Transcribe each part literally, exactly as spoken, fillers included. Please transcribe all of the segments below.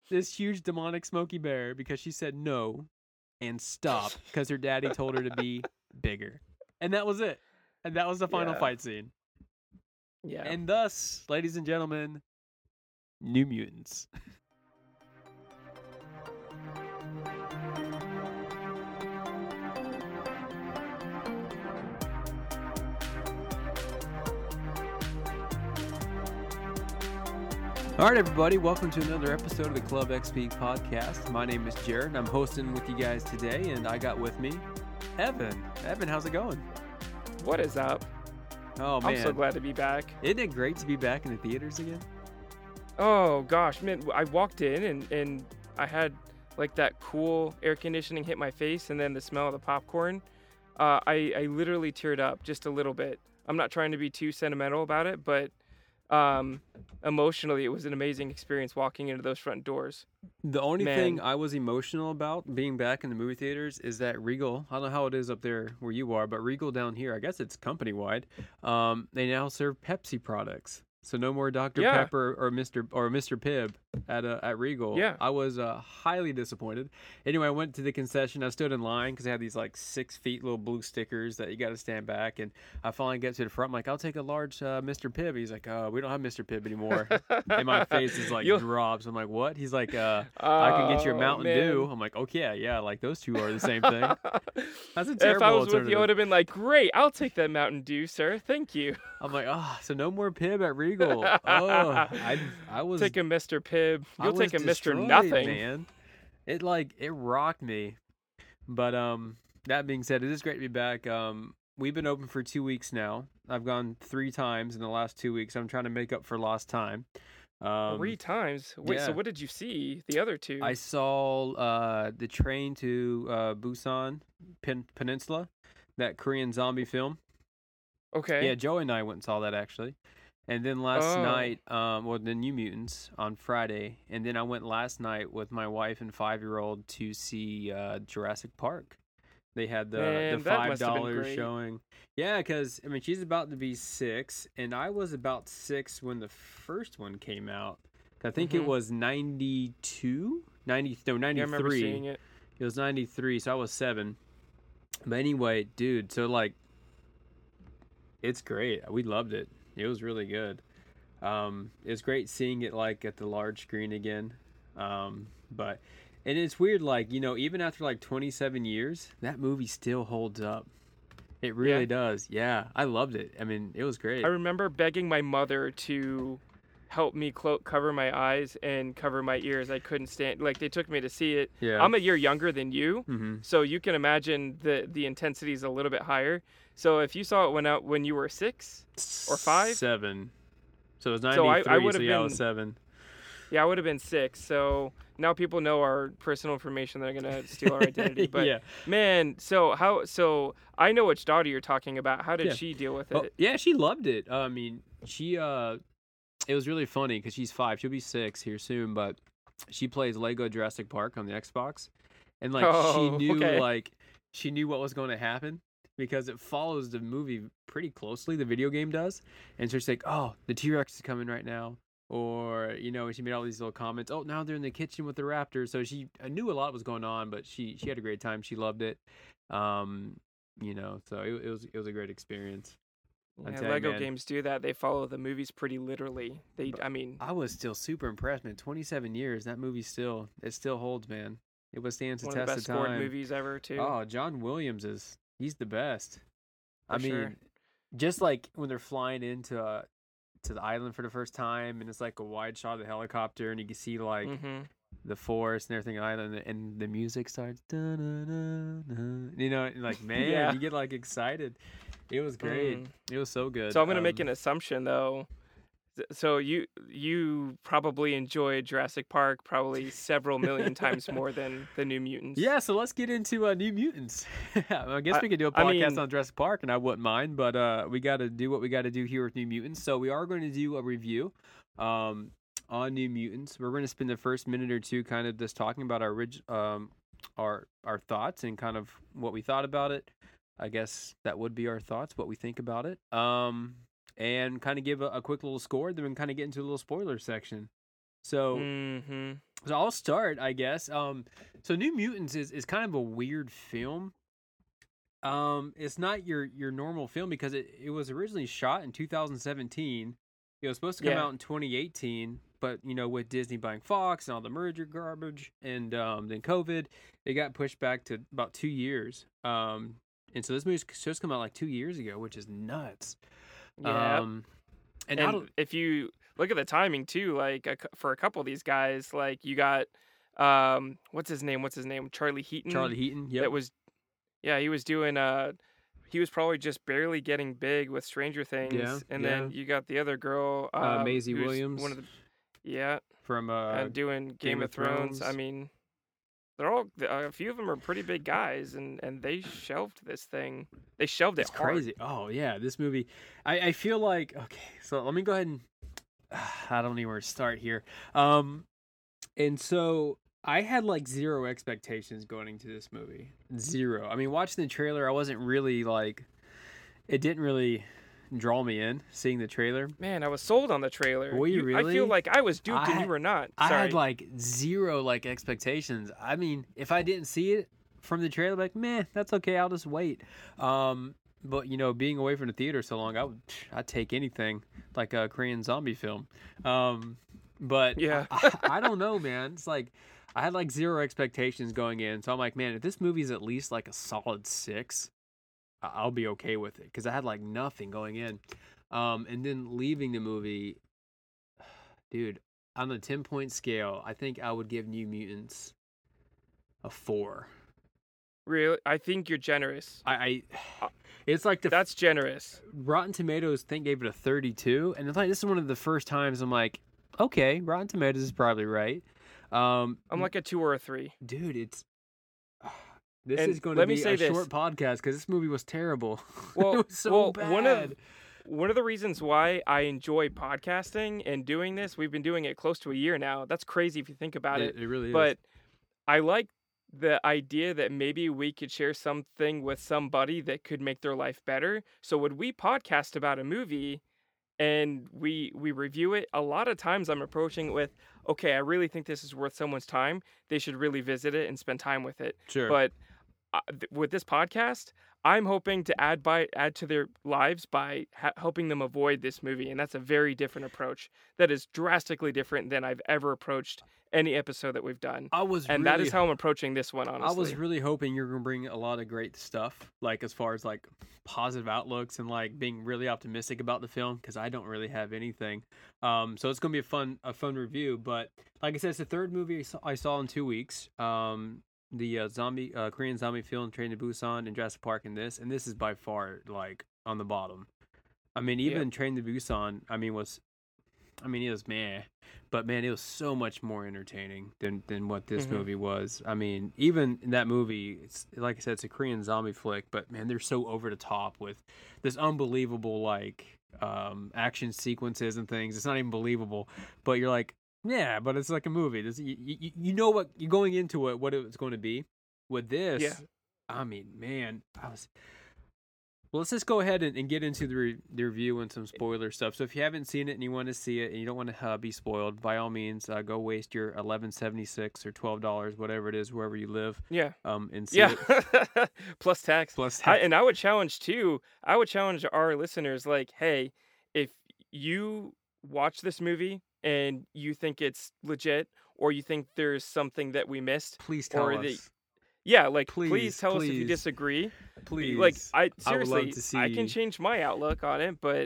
this huge demonic Smokey Bear because she said no and stop because her daddy told her to be bigger. And that was it. And that was the final Yeah. fight scene. Yeah. And thus, ladies and gentlemen, New Mutants. All right, everybody, welcome to another episode of the Club X P podcast. My name is Jared, and I'm hosting with you guys today, and I got with me Evan. Evan, how's it going? What is up? Oh, man. I'm so glad to be back. Isn't it great to be back in the theaters again? Oh, gosh, man. I walked in, and, and I had, like, that cool air conditioning hit my face, and then the smell of the popcorn. Uh, I, I literally teared up just a little bit. I'm not trying to be too sentimental about it, but um, emotionally, it was an amazing experience walking into those front doors. The only Man. thing I was emotional about being back in the movie theaters is that Regal, I don't know how it is up there where you are, but Regal down here, I guess it's company-wide, um, they now serve Pepsi products. So no more Doctor Yeah. Pepper or Mister or Mister Pibb at uh, at Regal. Yeah. I was uh, highly disappointed. Anyway, I went to the concession. I stood in line because they had these like six feet little blue stickers that you got to stand back. And I finally get to the front. I'm like, I'll take a large uh, Mister Pibb. He's like, uh, we don't have Mister Pibb anymore. And my face is like You'll- drops. I'm like, what? He's like, uh, I can get you a Oh, Mountain man. Dew. I'm like, okay, yeah, yeah, like those two are the same thing. That's a If terrible I was with you, I alternative. would have been like, great, I'll take that Mountain Dew, sir. Thank you. I'm like, oh, so no more Pibb at Regal. Oh, I, I was Take a Mister Pibb. I You'll was take a Mister destroyed, Nothing. man. It like it rocked me. But um, that being said, it is great to be back. Um, we've been open for two weeks now. I've gone three times in the last two weeks. I'm trying to make up for lost time. Um, Three times? Wait, yeah. so what did you see? The other two? I saw uh the Train to uh, Busan Pen- Peninsula, that Korean zombie film. Okay. Yeah, Joey and I went and saw that actually. And then last Oh. night, um, well, the New Mutants on Friday. And then I went last night with my wife and five-year-old to see uh, Jurassic Park. They had the, Man, the that five must have been dollars great. showing. Yeah, because, I mean, she's about to be six, and I was about six when the first one came out. I think it Mhm. was ninety-two? ninety, no, Yeah, I remember ninety-three. seeing it. It was ninety-three, so I was seven. But anyway, dude, so like, it's great. We loved it. It was really good. Um, it was great seeing it like at the large screen again. Um, but, and it's weird, like, you know, even after like twenty-seven years, that movie still holds up. It really Yeah. does. Yeah, I loved it. I mean, it was great. I remember begging my mother to help me clo- cover my eyes and cover my ears. I couldn't stand, like, they took me to see it. Yeah. I'm a year younger than you, Mm-hmm. so you can imagine the, the intensity is a little bit higher. So if you saw it when out when you were six, Or five? Seven. So it was So I- I ninety-three, so, would've yeah, I was been- seven. yeah, I would have been six. So now people know our personal information. They're gonna steal our identity. But yeah. man, so how? So I know which daughter you're talking about. How did Yeah. she deal with Oh, it? yeah, she loved it. Uh, I mean, she uh, it was really funny because she's five. She'll be six here soon, but she plays Lego Jurassic Park on the Xbox, and like she Oh, knew okay. like she knew what was going to happen because it follows the movie pretty closely. The video game does, and so she's like, "Oh, the T-Rex is coming right now." Or, you know, she made all these little comments. Oh, now they're in the kitchen with the raptors. So she I knew a lot was going on, but she she had a great time. She loved it. Um, you know, so it, it was it was a great experience. I Yeah, tell you, Lego man. games do that. They follow the movies pretty literally. They, I mean, I was still super impressed, man. twenty-seven years, that movie still it still holds, man. It withstands the one of the test best of scored time. movies ever too. Oh, John Williams is he's the best. I For mean, sure. just like when they're flying into uh, to the island for the first time, and it's like a wide shot of the helicopter, and you can see like hmm the forest and everything, island, and the music starts. Dun-dun-dun-dun. You know, and like man, Yeah. you get like excited. It was great. Mm. It was so good. So I'm gonna make Um, an assumption though. S- So you you probably enjoyed Jurassic Park probably several million times more than the New Mutants. Yeah, so let's get into uh, New Mutants. I guess I- we could do a I podcast mean- on Jurassic Park, and I wouldn't mind, but uh, we got to do what we got to do here with New Mutants. So we are going to do a review um, on New Mutants. We're going to spend the first minute or two kind of just talking about our orig- um, our our thoughts and kind of what we thought about it. I guess that would be our thoughts, what we think about it, um, and kind of give a, a quick little score. Then we can kind of get into a little spoiler section. So, Mm-hmm. so I'll start, I guess. Um, so New Mutants is, is kind of a weird film. Um, it's not your your normal film because it, it was originally shot in two thousand seventeen. It was supposed to come Yeah. out in twenty eighteen, but you know, with Disney buying Fox and all the merger garbage, and um, then COVID, it got pushed back to about two years. Um, and so this movie's supposed to come out like two years ago, which is nuts. Yeah. Um, and, And I don't, if you look at the timing too, like a, cou- for a couple of these guys, like you got, um, what's his name? What's his name? Charlie Heaton. Charlie Heaton, yep. That was, yeah, he was doing. Uh, he was probably just barely getting big with Stranger Things. Yeah, And yeah. then you got the other girl, um, Uh, Maisie who's Williams. One of the, yeah, from uh, and doing Game, Game of of Thrones. Thrones. I mean, they're all a few of them are pretty big guys, and and they shelved this thing. They shelved it it's hard. crazy. Oh yeah, this movie. I, I feel like okay. So let me go ahead and I don't know where to start here. Um, and so I had like zero expectations going into this movie. Zero. I mean, watching the trailer, I wasn't really like. It didn't really draw me in. Seeing the trailer, Man, I was sold on the trailer. Were you I really? feel like I was duped I and had- you were not. I Sorry. had like zero like expectations. I mean, if I didn't see it from the trailer, like, meh, that's okay. I'll just wait. Um, but you know, being away from the theater so long, I would, I'd take anything like a Korean zombie film. Um, but Yeah. I, I, I don't know, man. It's like I had like zero expectations going in, so I'm like, man, if this movie's at least like a solid six, I- I'll be okay with it because I had like nothing going in. Um, and then leaving the movie, dude, on a ten point scale, I think I would give New Mutants a four. Really, I think you're generous. I, I it's like the That's generous. Rotten Tomatoes think gave it a thirty-two, and it's like this is one of the first times I'm like, okay, Rotten Tomatoes is probably right. Um, I'm like a two or a three. dude, it's this And is going to let me be say a this. short podcast because this movie was terrible. Well, it was so well, bad. one of one of the reasons why I enjoy podcasting and doing this, we've been doing it close to a year now. That's crazy if you think about it. it, it really is. But I like the idea that maybe we could share something with somebody that could make their life better. So when we podcast about a movie and we we review it, a lot of times I'm approaching it with, okay, I really think this is worth someone's time. They should really visit it and spend time with it. sure, But uh, th- with this podcast, I'm hoping to add by add to their lives by ha- helping them avoid this movie, and that's a very different approach. That is drastically different than I've ever approached any episode that we've done, I was and really that is how I'm approaching this one. Honestly, I was really hoping you're gonna bring a lot of great stuff, like as far as like positive outlooks and like being really optimistic about the film, because I don't really have anything. Um, so it's gonna be a fun a fun review. But like I said, it's the third movie I saw, I saw in two weeks. Um, the uh, zombie uh, Korean zombie film, Train to Busan, and Jurassic Park, and this, and this is by far like on the bottom. I mean, even Yep. Train to Busan, I mean, was, I mean, it was meh, but man, it was so much more entertaining than than what this Mhm. movie was. I mean, even in that movie, it's like I said, it's a Korean zombie flick, but man, they're so over the top with this unbelievable like um, action sequences and things. It's not even believable, but you're like, yeah, but it's like a movie. This, you, you, you know what you're going into it, what it's going to be. With this, Yeah. I mean, man, I was. Well, let's just go ahead and, and get into the, re- the review and some spoiler stuff. So if you haven't seen it and you want to see it and you don't want to uh, be spoiled, by all means, uh, go waste your eleven seventy six or twelve dollars, whatever it is, wherever you live, yeah, um, and see yeah, it. plus tax. Plus, I, and I would challenge too. I would challenge our listeners, like, hey, if you watch this movie and you think it's legit, or you think there's something that we missed, please tell or us. the- yeah, like please, Please, tell us if you please. disagree. Please, Like I I would seriously, love to I see- can change my outlook on it, but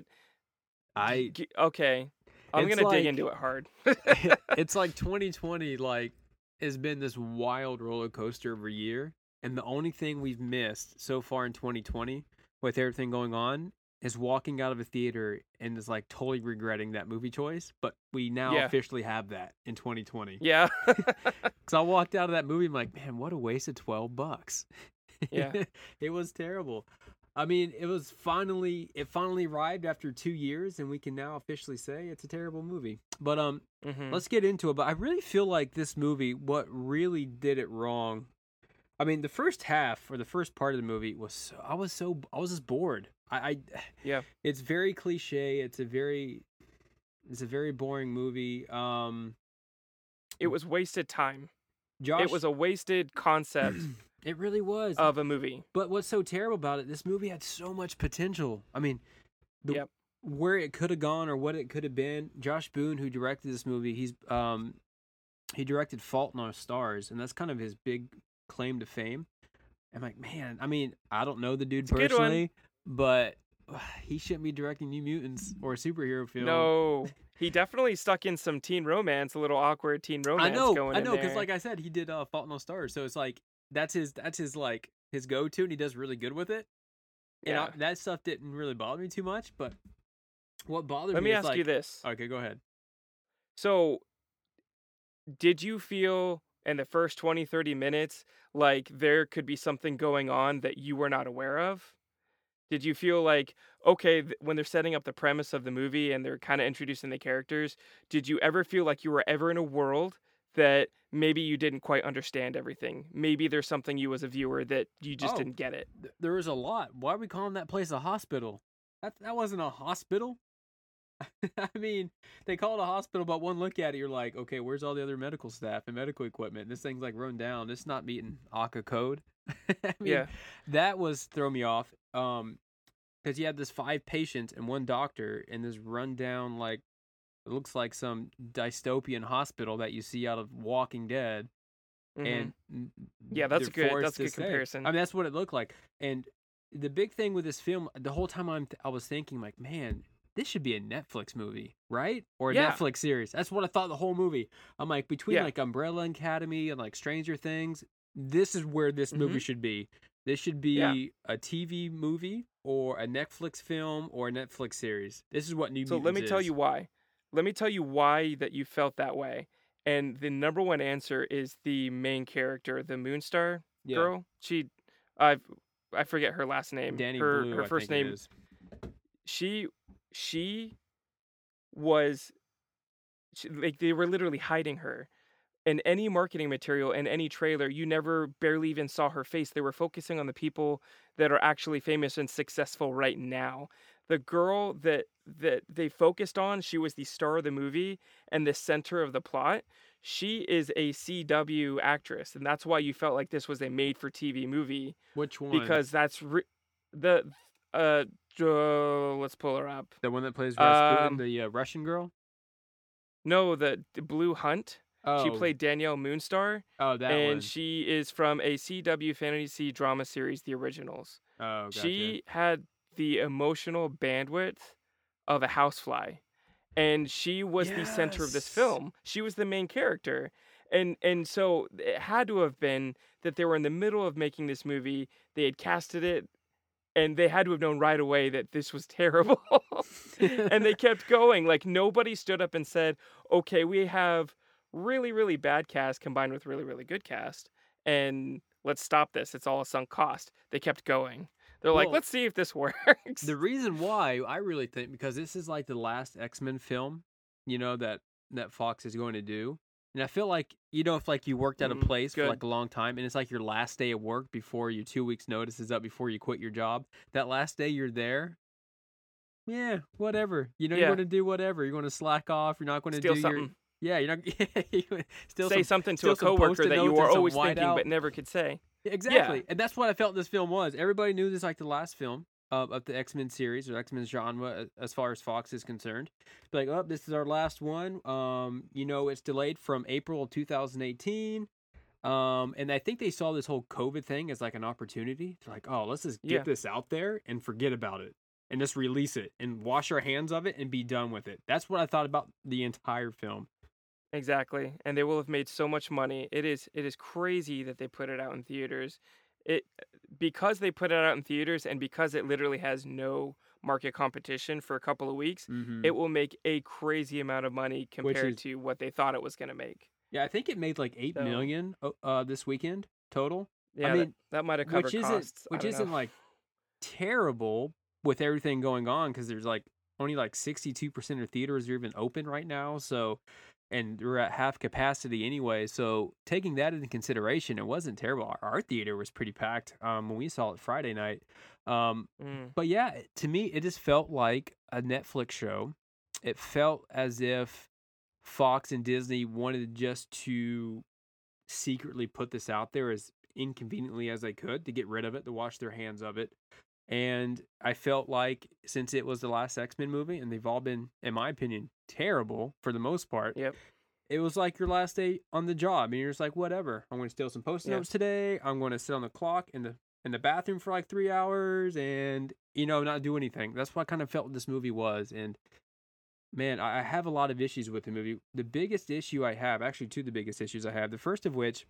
I. g- okay, I'm It's gonna like- dig into it hard. It's like twenty twenty, like has been this wild roller coaster of a year, and the only thing we've missed so far in twenty twenty, with everything going on, is walking out of a theater and is like totally regretting that movie choice. But we now Yeah. officially have that in twenty twenty. Yeah, Because I walked out of that movie, I'm like, man, what a waste of twelve bucks. Yeah. It was terrible. I mean, it was finally, it finally arrived after two years, and we can now officially say it's a terrible movie. But um, Mhm. let's get into it. But I really feel like this movie, what really did it wrong. I mean, the first half or the first part of the movie was, so, I was so, I was just bored. I, I, Yeah. it's very cliche. It's a very, it's a very boring movie. Um, it was wasted time. Josh, It was a wasted concept it really was. of a movie. But what's so terrible about it? This movie had so much potential. I mean, the, Yep. where it could have gone or what it could have been. Josh Boone, who directed this movie, he's um, he directed *Fault in Our Stars*, and that's kind of his big claim to fame. I'm like, man, I mean, I don't know the dude It's a good one. personally, but uh, he shouldn't be directing New Mutants or a superhero film. No, he definitely stuck in some teen romance, a little awkward teen romance. I know, going I in know, because there. like I said, he did uh, *Fault in Our Stars*, so it's like that's his, that's his like his go-to, and he does really good with it. And yeah. I, that stuff didn't really bother me too much, but what bothered Let me me is ask like, you this. okay, go ahead. So, did you feel in the first twenty, thirty minutes like there could be something going on that you were not aware of? Did you feel like, okay, th- when they're setting up the premise of the movie and they're kind of introducing the characters, did you ever feel like you were ever in a world that maybe you didn't quite understand everything? Maybe there's something you as a viewer that you just Oh. didn't get it. Th- There was a lot. Why are we calling that place a hospital? That that wasn't a hospital. I mean, they call it a hospital, but one look at it, you're like, okay, where's all the other medical staff and medical equipment? This thing's like run down. It's not meeting A C A code. I mean, Yeah. that was throw me off. Um, because you had this five patients and one doctor in this rundown, like it looks like some dystopian hospital that you see out of Walking Dead. Mhm. And n- Yeah, that's they're a good- forced that's a to good stay. comparison. I mean, that's what it looked like. And the big thing with this film, the whole time I'm, th- I was thinking, like, man, this should be a Netflix movie, right? Or a Yeah. Netflix series. That's what I thought the whole movie. I'm like, between Yeah. like Umbrella Academy and like Stranger Things, this is where this movie Mhm. should be. This should be Yeah. a T V movie or a Netflix film or a Netflix series. This is what New So Mutants let me tell is. you why. Let me tell you why that you felt that way. And the number one answer is the main character, the Moonstar Yeah. girl. She, I, I forget her last name. Danny her Blue, her I first think it name. is. She, she was, she, like they were literally hiding her. In any marketing material and any trailer, you never barely even saw her face. They were focusing on the people that are actually famous and successful right now. The girl that that they focused on, she was the star of the movie and the center of the plot. She is a C W actress, and that's why you felt like this was a made-for-T V movie, Which one? because that's re- the uh, uh let's pull her up. the one that plays Rasputin, Um, the uh, Russian girl? No, the, the Blue Hunt. Oh, She played Danielle Moonstar. oh, that and one. she is from a C W fantasy drama series, The Originals. Oh, gotcha. She had the emotional bandwidth of a housefly, and she was the center of this Yes. film. She was the main character, and and so it had to have been that they were in the middle of making this movie. They had casted it, and they had to have known right away that this was terrible, and they kept going. Like nobody stood up and said, "Okay, we have." really, really bad cast combined with really, really good cast. And let's stop this. It's all a sunk cost. They kept going. They're like, Well, let's see if this works. The reason why I really think because this is like the last X-Men film, you know, that that Fox is going to do. And I feel like, you know, if like you worked at a Mhm, place for good. like a long time and it's like your last day of work before your two weeks notice is up before you quit your job, that last day you're there. Yeah, whatever. You know, Yeah. you're going to do whatever. You're going to slack off. You're not going to Steal do something. your Yeah, you're not. Yeah, still Say some, something to still a some coworker Post-it that you notes were and some always thinking whiteout. but never could say. Exactly, and that's what I felt this film was. Everybody knew this like the last film of, of the X Men series or X Men genre, as far as Fox is concerned. Be like, oh, this is our last one. Um, you know, it's delayed from April of two thousand eighteen. Um, and I think they saw this whole COVID thing as like an opportunity. They're like, oh, let's just get Yeah. this out there and forget about it, and just release it and wash our hands of it and be done with it. That's what I thought about the entire film. Exactly. And they will have made so much money. It is it is crazy that they put it out in theaters. It because they put it out in theaters and because it literally has no market competition for a couple of weeks, Mm-hmm. it will make a crazy amount of money compared is- to what they thought it was going to make. Yeah, I think it made like eight So- million uh, this weekend total. Yeah, mean, that, that might have covered which isn't costs. I which don't isn't know. like terrible with everything going on because there's like only like sixty-two percent of theaters are even open right now, so and we're at half capacity anyway, so taking that into consideration, it wasn't terrible. Our, our theater was pretty packed um when we saw it Friday night. Um Mm. but yeah, to me it just felt like a Netflix show. It felt as if Fox and Disney wanted just to secretly put this out there as inconveniently as they could to get rid of it, to wash their hands of it. And I felt like since it was the last X-Men movie, and they've all been, in my opinion, terrible for the most part. Yep. It was like your last day on the job, and you're just like, whatever. I'm going to steal some post-it Yeah. notes today. I'm going to sit on the clock in the in the bathroom for like three hours, and you know, not do anything. That's what I kind of felt this movie was. And man, I I have a lot of issues with the movie. The biggest issue I have, actually, two of the biggest issues I have. The first of which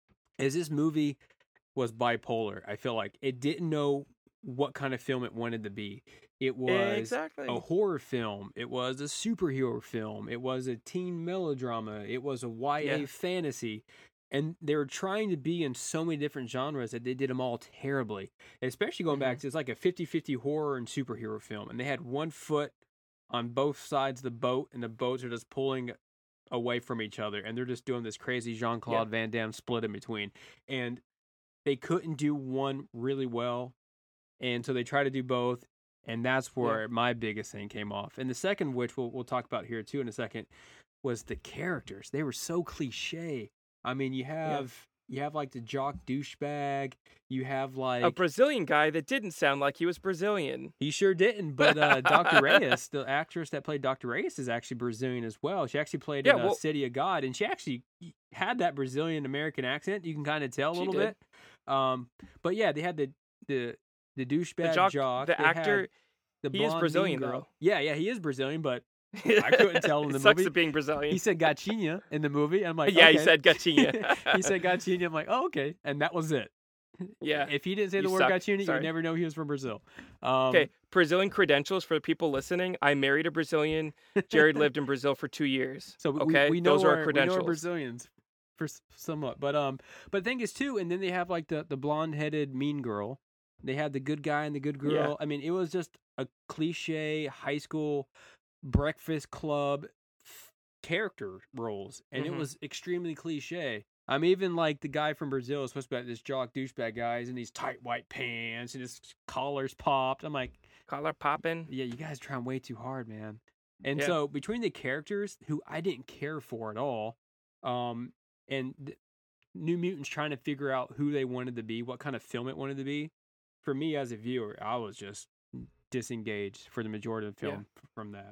is this movie was bipolar. I feel like it didn't know what kind of film it wanted to be. It was Exactly. a horror film. It was a superhero film. It was a teen melodrama. It was a Y A Yeah. fantasy. And they were trying to be in so many different genres that they did them all terribly. Especially going back Mhm. to, it's like a fifty-fifty horror and superhero film. And they had one foot on both sides of the boat, and the boats are just pulling away from each other. And they're just doing this crazy Jean-Claude Van Damme split in between. And they couldn't do one really well. And so they try to do both, and that's where Yeah. my biggest thing came off. And the second, which we'll we'll talk about here too in a second, was the characters. They were so cliche. I mean, you have you have like the jock douchebag. You have like A Brazilian guy that didn't sound like he was Brazilian. he sure didn't, but uh, Doctor Reyes, the actress that played Doctor Reyes, is actually Brazilian as well. She actually played Yeah, in uh, well- City of God, and she actually had that Brazilian American accent. You can kind of tell a She little did. bit. Um, but yeah, they had the the the douchebag The jock, jock. the They had actor, the he is blonde mean Brazilian, girl. though. Yeah, yeah, he is Brazilian, but I couldn't tell in it the sucks movie. at being Brazilian. he said Gatinha in the movie. I'm like, Yeah, he okay. said Gatinha. he said Gatinha. I'm like, oh, okay, and that was it. Yeah. If he didn't say the You word suck. Gatinha, Sorry. you'd never know he was from Brazil. Um, Okay, Brazilian credentials for the people listening. I married a Brazilian. Jared lived in Brazil for two years. So we, okay, we know those our, are our we know credentials. our Brazilians for s- somewhat, but um, but the thing is too, and then they have like the the blonde headed mean girl. They had the good guy and the good girl. Yeah. I mean, it was just a cliche high school breakfast club f- character roles, and Mhm. it was extremely cliche. I'm even like the guy from Brazil is supposed to be like this jock douchebag guy. He's in these tight white pants and his collar's popped. I'm like, Collar popping. yeah, you guys trying way too hard, man. And Yeah. so between the characters who I didn't care for at all, um, and th- New Mutants trying to figure out who they wanted to be, what kind of film it wanted to be, for me as a viewer, I was just disengaged for the majority of the Yeah. film f- from that.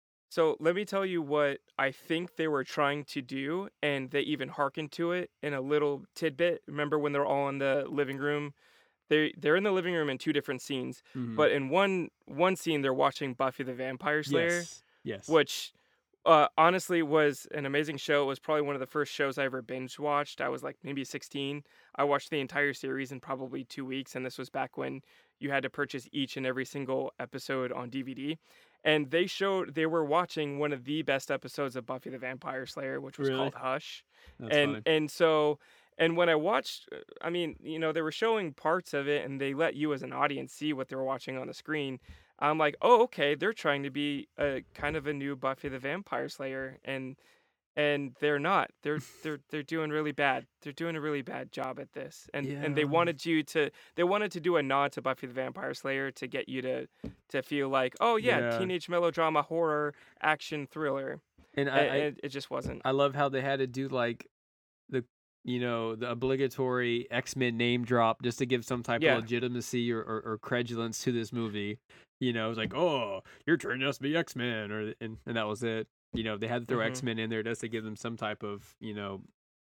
So let me tell you what I think they were trying to do, and they even hearkened to it in a little tidbit. Remember when they're all in the living room? They they're in the living room in two different scenes, Mhm. but in one one scene they're watching Buffy the Vampire Slayer, yes, yes, which uh, honestly was an amazing show. It was probably one of the first shows I ever binge watched. I was like maybe sixteen. I watched the entire series in probably two weeks, and this was back when you had to purchase each and every single episode on D V D. And they showed they were watching one of the best episodes of Buffy the Vampire Slayer, which was Really? called Hush. that's and funny. and so and when I watched, uh, I mean, you know, they were showing parts of it, and they let you as an audience see what they were watching on the screen. I'm like, oh, okay, they're trying to be a kind of a new Buffy the Vampire Slayer, and and they're not. They're they're they're doing really bad. They're doing a really bad job at this, and and they Yeah. wanted you to they wanted to do a nod to Buffy the Vampire Slayer to get you to to feel like, oh yeah, Yeah. teenage melodrama, horror, action, thriller, And I, and, I, and it just wasn't. I love how they had to do like the you know the obligatory X-Men name drop just to give some type Yeah. of legitimacy or, or, or credulence to this movie. You know, it's like, oh, you're turning us to be X-Men, or and, and that was it. You know, they had to throw Mhm. X-Men in there just to give them some type of you know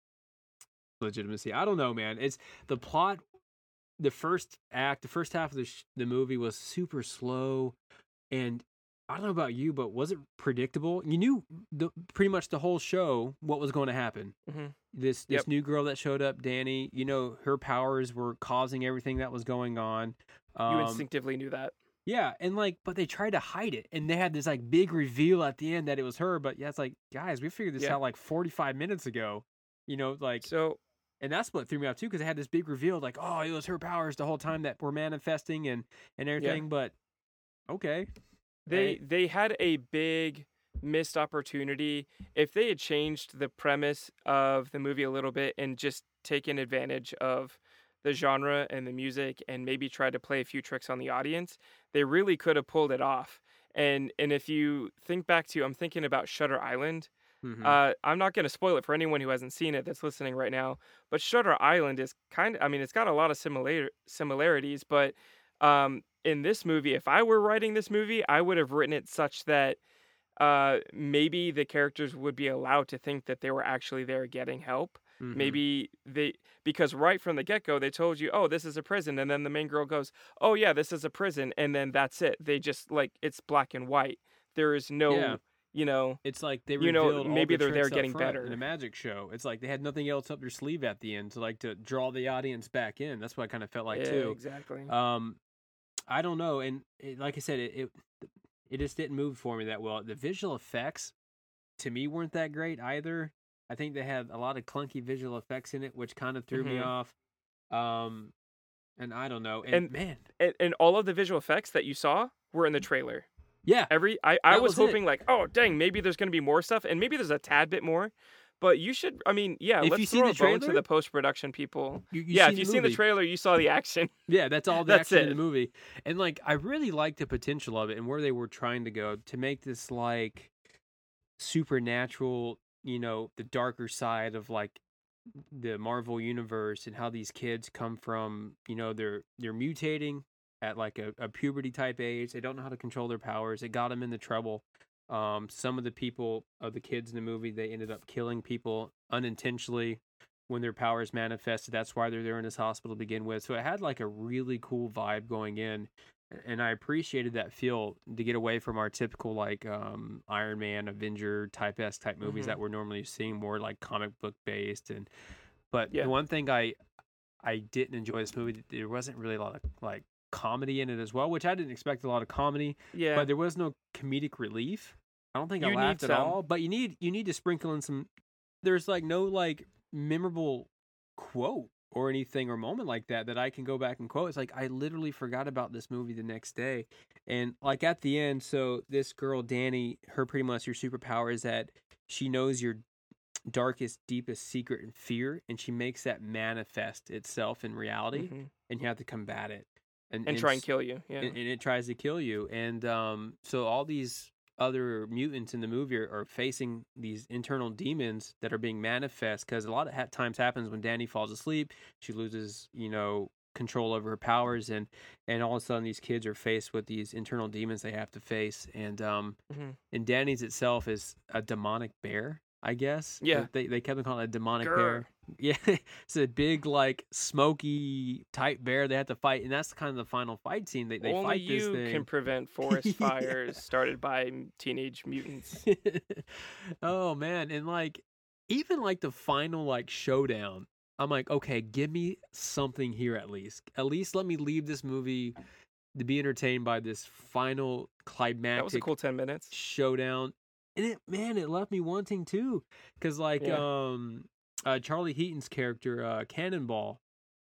legitimacy. I don't know, man. It's the plot. The first act, the first half of the sh- the movie was super slow, and I don't know about you, but was it predictable? You knew the pretty much the whole show what was going to happen. hmm This this Yep. new girl that showed up, Danny. You know, her powers were causing everything that was going on. Um, You instinctively knew that. yeah, and like, but they tried to hide it, and they had this like big reveal at the end that it was her. But yeah, it's like, guys, we figured this Yeah. out like forty-five minutes ago. You know, like, So and that's what threw me off too, because they had this big reveal, like, oh, it was her powers the whole time that were manifesting and and everything. But okay, they Right. they had a big missed opportunity. If they had changed the premise of the movie a little bit and just taken advantage of the genre and the music and maybe tried to play a few tricks on the audience, they really could have pulled it off. And and if you think back to, I'm thinking about Shutter Island. Mm-hmm. Uh, I'm not going to spoil it for anyone who hasn't seen it that's listening right now, but Shutter Island is kind of, I mean, it's got a lot of similar similarities, but um, in this movie, if I were writing this movie, I would have written it such that uh, maybe the characters would be allowed to think that they were actually there getting help. Mm-hmm. Maybe they, because right from the get-go, they told you, oh, this is a prison. And then the main girl goes, oh, yeah, this is a prison. And then that's it. They just, like, it's black and white. There is no, Yeah. you know. It's like they You know, revealed all maybe the they're there tricks up getting front better. in a magic show. It's like they had nothing else up their sleeve at the end to like to draw the audience back in. That's what I kind of felt like yeah, too. exactly. Um, I don't know, and it, like I said, it, it it just didn't move for me that well. The visual effects to me weren't that great either. I think they had a lot of clunky visual effects in it, which kind of threw me Mhm. off. Um, and I don't know. And, And- man, And, and all of the visual effects that you saw were in the trailer. yeah, Every I, I That was was it. hoping like, oh dang, maybe there's gonna be more stuff, and maybe there's a tad bit more. But you should, I mean, yeah, If let's you seen throw the a bone to trailer? the post production people. you, you yeah, seen if the you've seen the movie. trailer, you saw the action. Yeah, that's all the That's action in it. the movie. And like I really liked the potential of it and where they were trying to go to make this like supernatural, you know, the darker side of like the Marvel universe and how these kids come from, you know, they're they're mutating at like a, a puberty type age. They don't know how to control their powers. It got them into trouble. Um, some of the people of the kids in the movie, they ended up killing people unintentionally when their powers manifested. That's why they're there in this hospital to begin with. So it had like a really cool vibe going in. And I appreciated that feel to get away from our typical like um, Iron Man, Avenger type S type movies Mhm. that we're normally seeing, more like comic book based. And but Yeah. the one thing I I didn't enjoy this movie, there wasn't really a lot of like comedy in it as well, which I didn't expect a lot of comedy. Yeah, But there was no comedic relief. I don't think I You need laughed at some. all. But you need you need to sprinkle in some. There's like no like memorable quote or anything or moment like that that I can go back and quote. It's like I literally forgot about this movie the next day. And like at the end, so this girl Danny, her pretty much your superpower is that she knows your darkest, deepest secret and fear, and she makes that manifest itself in reality, Mhm. and you have to combat it and try and s- kill you. Yeah, and, and it tries to kill you. And um, so all these other mutants in the movie are, are facing these internal demons that are being manifest because a lot of ha- times happens when Danny falls asleep, she loses, you know, control over her powers, and and all of a sudden these kids are faced with these internal demons they have to face. And um, Mhm. and Danny's itself is a demonic bear, I guess. Yeah. They they kept calling it a demonic Grr. bear. Yeah, it's a big like smoky type bear they have to fight, and that's kind of the final fight scene. They they only fight this you thing. can prevent forest Yeah. fires started by m- teenage mutants. Oh man, and like even like the final like showdown, I'm like, okay, give me something here at least. At least let me leave this movie to be entertained by this final climactic That was a cool ten minutes. showdown. And it man, it left me wanting too. Cause like Yeah. um uh Charlie Heaton's character, uh Cannonball,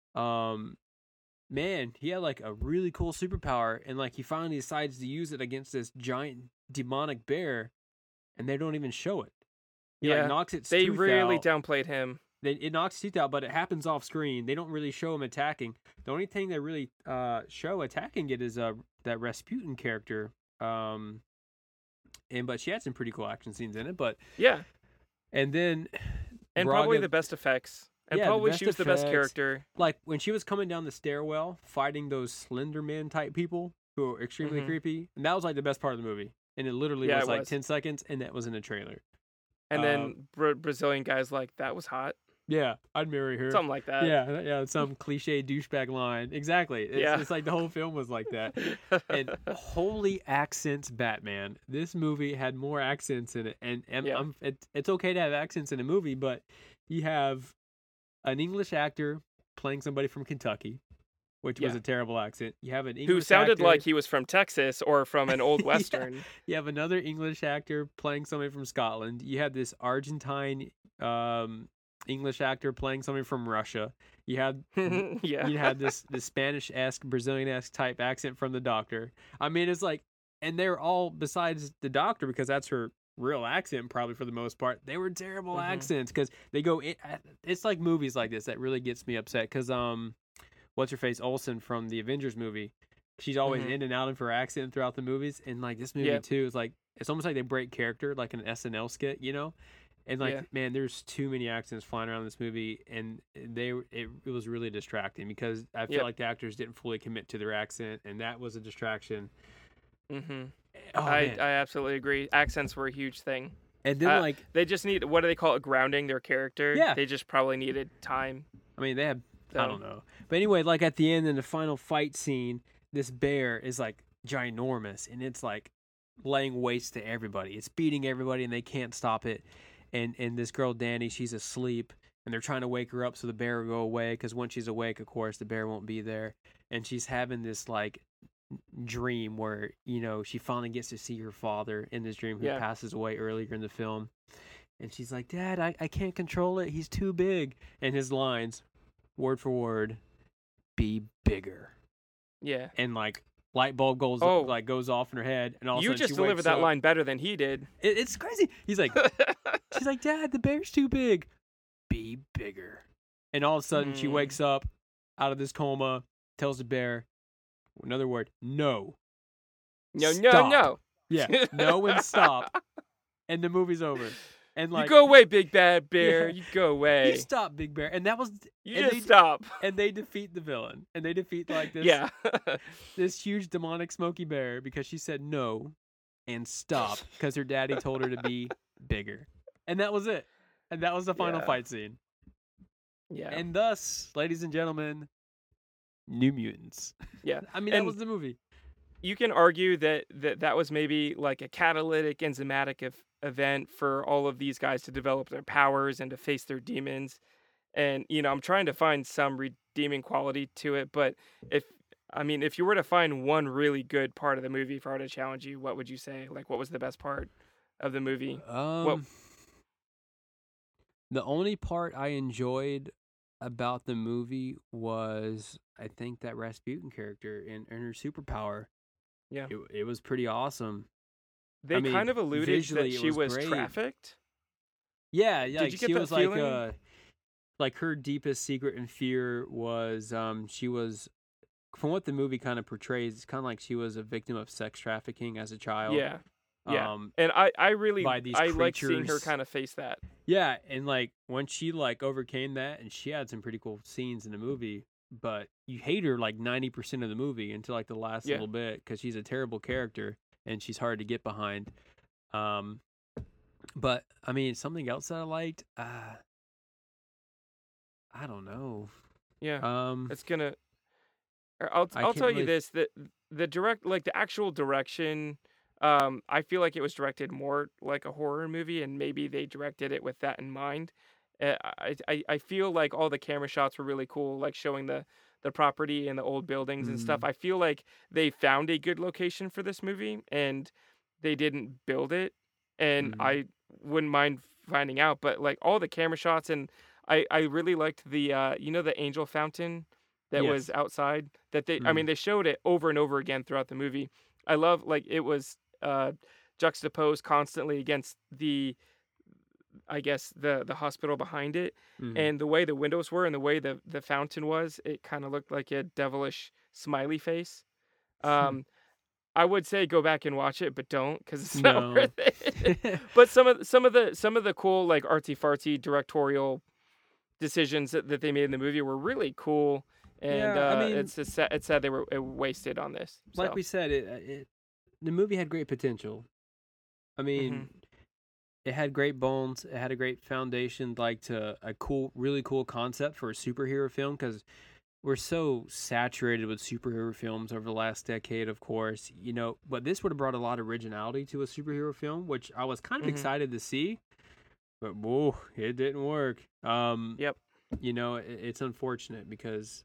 um man, he had like a really cool superpower, and like he finally decides to use it against this giant demonic bear, and they don't even show it. He Yeah, like knocks its They tooth really out. downplayed him. They, it knocks its teeth out, but it happens off screen. They don't really show him attacking. The only thing they really uh show attacking it is uh that Rasputin character. Um and but she had some pretty cool action scenes in it, but Yeah, and then and probably Braga- the best effects. And Yeah, the probably best she was the best effects. character. like when she was coming down the stairwell fighting those Slender Man type people who are extremely Mhm. creepy, and that was like the best part of the movie. And it literally Yeah, was it like was. ten seconds, and that was in a trailer. And Um, then Bra- Brazilian guys like, that was hot. Yeah, I'd marry her. Something like that. Yeah, yeah, some cliche douchebag line. Exactly. It's, Yeah. it's like the whole film was like that. And holy accents, Batman! This movie had more accents in it, and, and Yeah. I'm, it, it's okay to have accents in a movie, but you have an English actor playing somebody from Kentucky, which was Yeah. a terrible accent. You have an English Who sounded actor, like he was from Texas or from an old Yeah. western. You have another English actor playing somebody from Scotland. You have this Argentine um, English actor playing somebody from Russia. You had yeah. you had this this Spanish esque, Brazilian esque type accent from the doctor. I mean, it's like, and they're all besides the doctor because that's her real accent probably for the most part. They were terrible Mhm. accents because they go. In, it's like movies like this that really gets me upset because um, what's her face Olsen from the Avengers movie. She's always Mhm. in and out of her accent throughout the movies, and like this movie Yeah. too is like it's almost like they break character like an S N L skit, you know. And like, Yeah. man, there's too many accents flying around this movie, and they it, it was really distracting because I feel Yep. like the actors didn't fully commit to their accent, and that was a distraction. Mm-hmm. Oh I man! I absolutely agree. Accents were a huge thing. And then Uh, like, They just need, what do they call it? Grounding their character. Yeah. They just probably needed time. I mean, they have I So- don't know, but anyway, like at the end in the final fight scene, this bear is like ginormous, and it's like laying waste to everybody. It's beating everybody, and they can't stop it. And and this girl Danny, she's asleep, and they're trying to wake her up so the bear will go away. Because once she's awake, of course, the bear won't be there. And she's having this like dream where, you know, she finally gets to see her father in this dream, who Yeah. passes away earlier in the film. And she's like, "Dad, I, I can't control it. He's too big." And his lines, word for word, "Be bigger." Yeah. And like light bulb goes Oh. like goes off in her head, and all of a You sudden just she delivered wakes that up. line better than he did. It, it's crazy. He's like, she's like, "Dad, the bear's too big. Be bigger." And all of a sudden she Hmm. wakes up out of this coma, tells the bear, another word, "No." No, no, Stop. no. Yeah, no and stop. And the movie's over. And like, you go away, big bad bear. Yeah. You go away. you stop, Big Bear. And that was, You and just they, stop. and they defeat the villain. And they defeat like this, Yeah. this huge demonic smoky bear because she said no and stop because her daddy told her to be bigger. And that was it. And that was the final Yeah. fight scene. Yeah. And thus, ladies and gentlemen, New Mutants. Yeah. I mean, that And- was the movie. You can argue that, that that was maybe like a catalytic enzymatic of, event for all of these guys to develop their powers and to face their demons. And, you know, I'm trying to find some redeeming quality to it. But if, I mean, if you were to find one really good part of the movie, if I were to challenge you, what would you say? Like, what was the best part of the movie? Um, the only part I enjoyed about the movie was, I think, that Rasputin character and, and her superpower. Yeah. It, it was pretty awesome. They I mean, kind of alluded visually that it she was was great. trafficked. Yeah, yeah. Did Like, you get she that was like, feeling? uh, like her deepest secret and fear was, um, she was, from what the movie kind of portrays, it's kind of like she was a victim of sex trafficking as a child. Yeah. Yeah. Um, And I, I really, by these I like seeing her creatures. kind of face that. Yeah, and like when she like overcame that, and she had some pretty cool scenes in the movie, but you hate her like ninety percent of the movie until like the last Yeah. little bit because she's a terrible character and she's hard to get behind. Um, but I mean, something else that I liked, uh, I don't know. Yeah. Um, It's gonna. or I'll I I'll can't tell really- you this, that the direct, like the actual direction, um, I feel like it was directed more like a horror movie, and maybe they directed it with that in mind. Uh, I I I feel like all the camera shots were really cool, like showing the the property and the old buildings and stuff. Mm. I feel like they found a good location for this movie, and they didn't build it. And Mhm. I wouldn't mind finding out, but like all the camera shots, and I I really liked the uh you know the angel fountain that Yes. was outside, that they I Mhm. mean they showed it over and over again throughout the movie. I love, like, it was uh juxtaposed constantly against the, I guess, the the hospital behind it, mhm. and the way the windows were and the way the the fountain was, it kind of looked like a devilish smiley face. Um I would say go back and watch it, but don't, because it's not No. worth it. But some of some of the some of the cool, like, artsy fartsy directorial decisions that, that they made in the movie were really cool, and Yeah, I uh, mean- it's just sad, it's sad they were uh, wasted on this. like so. we said, it, it the movie had great potential. I mean, Mhm. it had great bones. It had a great foundation, like to a cool, really cool concept for a superhero film. Because we're so saturated with superhero films over the last decade, of course, you know. But this would have brought a lot of originality to a superhero film, which I was kind of Mhm. excited to see. But whoa, it didn't work. Um, Yep. You know, it, it's unfortunate because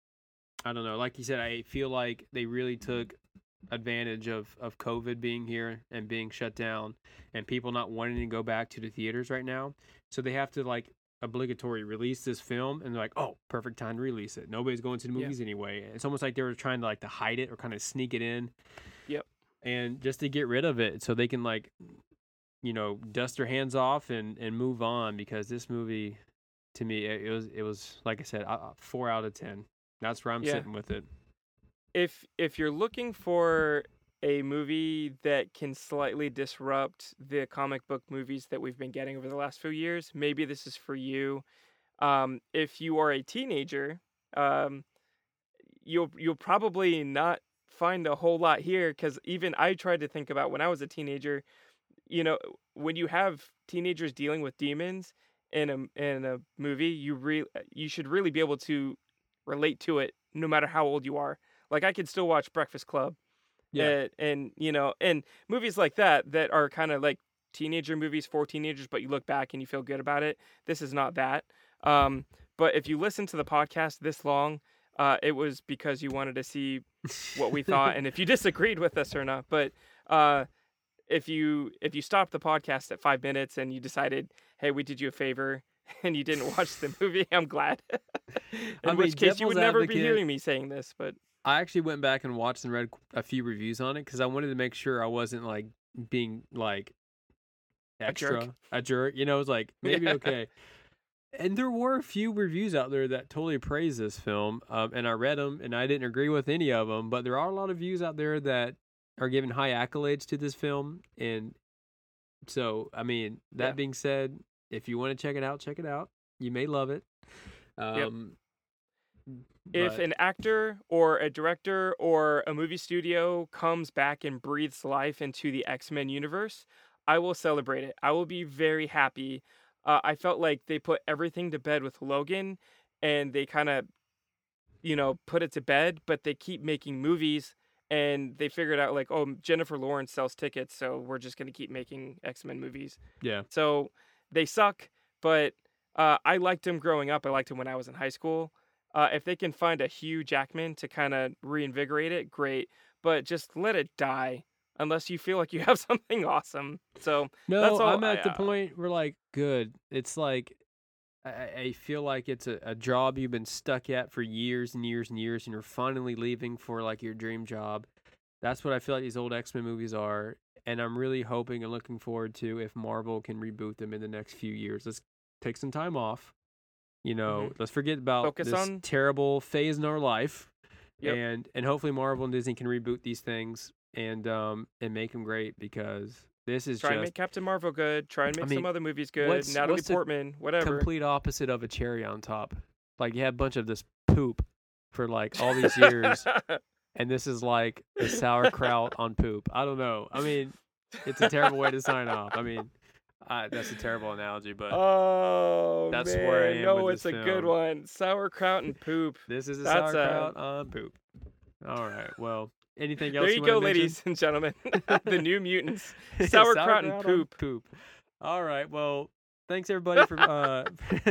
I don't know. Like you said, I feel like they really took advantage of, of COVID being here and being shut down and people not wanting to go back to the theaters right now. So they have to like obligatory release this film and they're like, oh, perfect time to release it. Nobody's going to the Yeah. movies anyway. It's almost like they were trying to like to hide it or kind of sneak it in. Yep. And just to get rid of it so they can like, you know, dust their hands off and, and move on because this movie, to me, it, it was, it was like I said, uh, four out of ten. That's where I'm Yeah. sitting with it. If if you're looking for a movie that can slightly disrupt the comic book movies that we've been getting over the last few years. Maybe this is for you. Um, if you are a teenager, um, you'll you'll probably not find a whole lot here, because even I tried to think about when I was a teenager. You know, when you have teenagers dealing with demons in a in a movie, you re- you should really be able to relate to it, no matter how old you are. Like, I could still watch Breakfast Club, Yeah. and, and you know, and movies like that that are kind of like teenager movies for teenagers, but you look back and you feel good about it. This is not that. Um, but if you listen to the podcast this long, uh, it was because you wanted to see what we thought, and if you disagreed with us or not. But uh, if you if you stopped the podcast at five minutes and you decided, hey, we did you a favor, and you didn't watch the movie, I'm glad. In I mean, which case, you would devil's never be advocate- hearing me saying this. But I actually went back and watched and read a few reviews on it because I wanted to make sure I wasn't like being like extra jerk. a jerk. You know, it was like maybe Yeah. okay. And there were a few reviews out there that totally praise this film, um, and I read them, and I didn't agree with any of them. But there are a lot of views out there that are giving high accolades to this film, and so I mean, that Yeah. being said, if you want to check it out, check it out. You may love it. Um, if but- an actor or a director or a movie studio comes back and breathes life into the X-Men universe, I will celebrate it. I will be very happy. Uh, I felt like they put everything to bed with Logan, and they kind of, you know, put it to bed, but they keep making movies, and they figured out like, oh, Jennifer Lawrence sells tickets, so we're just going to keep making X-Men movies. yeah. So they suck, but uh, I liked him growing up. I liked him when I was in high school. Uh, if they can find a Hugh Jackman to kind of reinvigorate it, great. But just let it die unless you feel like you have something awesome. So No, that's all I'm at I, the uh, point where like, good. It's like, I, I feel like it's a, a job you've been stuck at for years and years and years, and you're finally leaving for like your dream job. That's what I feel like these old X-Men movies are, and I'm really hoping and looking forward to if Marvel can reboot them in the next few years. Let's take some time off. You know, Mhm. let's forget about Focus this on- terrible phase in our life, Yep. and and hopefully Marvel and Disney can reboot these things and um and make them great, because this is try and just make Captain Marvel good. Try and make I mean, some other movies good. what's- Natalie what's the Portman, whatever. complete opposite of a cherry on top. Like, you have a bunch of this poop for like all these years, and this is like the sauerkraut on poop. I don't know. I mean, it's a terrible way to sign off. I mean, I, that's a terrible analogy, but Oh, That's man. where I am No, with it's this a good film. one. Sauerkraut and poop. this is a that's, uh, sauerkraut on poop. All right. Well, anything else There you you go, wanna mention? ladies and gentlemen. The New Mutants. Sauerkraut and on poop. poop. All right. Well, thanks everybody for uh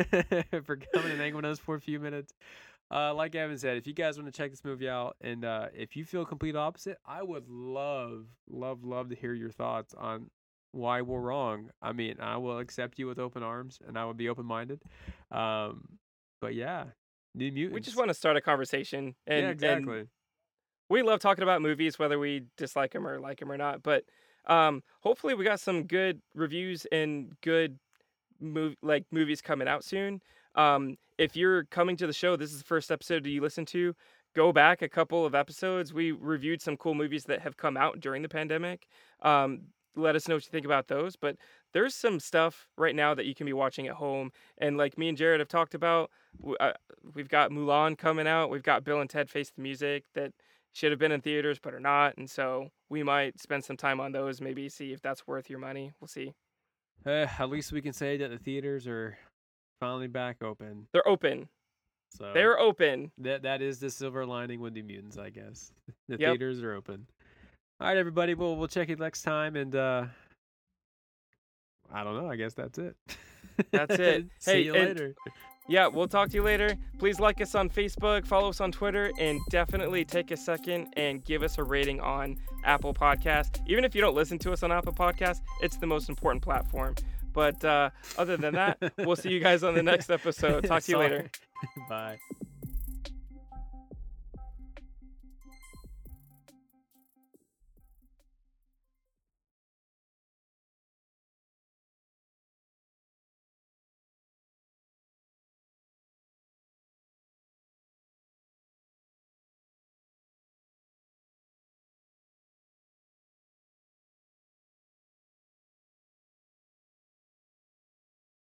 for coming and hanging with us for a few minutes. Uh, like Evan said, if you guys want to check this movie out, and uh, if you feel complete opposite, I would love, love, love to hear your thoughts on why we're wrong. I mean, I will accept you with open arms, and I will be open minded. Um, but yeah, New Mutants. We just want to start a conversation. And, yeah, exactly. and we love talking about movies, whether we dislike them or like them or not. But um, hopefully, we got some good reviews and good mov- like movies coming out soon. Um, if you're coming to the show, this is the first episode that you listen to, go back a couple of episodes. We reviewed some cool movies that have come out during the pandemic. Um, let us know what you think about those. But there's some stuff right now that you can be watching at home. And like me and Jared have talked about, w- uh, we've got Mulan coming out. We've got Bill and Ted Face the Music that should have been in theaters but are not. And so we might spend some time on those, maybe see if that's worth your money. We'll see. Uh, at least we can say that the theaters are finally back open. They're open. So They're open. That that is the silver lining with New Mutants, I guess. The Yep. theaters are open. All right, everybody. Well, we'll check you next time, and uh, I don't know. I guess that's it. That's it. See Hey, you and- later. Yeah, we'll talk to you later. Please like us on Facebook, follow us on Twitter, and definitely take a second and give us a rating on Apple Podcasts. Even if you don't listen to us on Apple Podcasts, it's the most important platform. But uh, other than that, we'll see you guys on the next episode. Talk to you later. Sorry. Bye.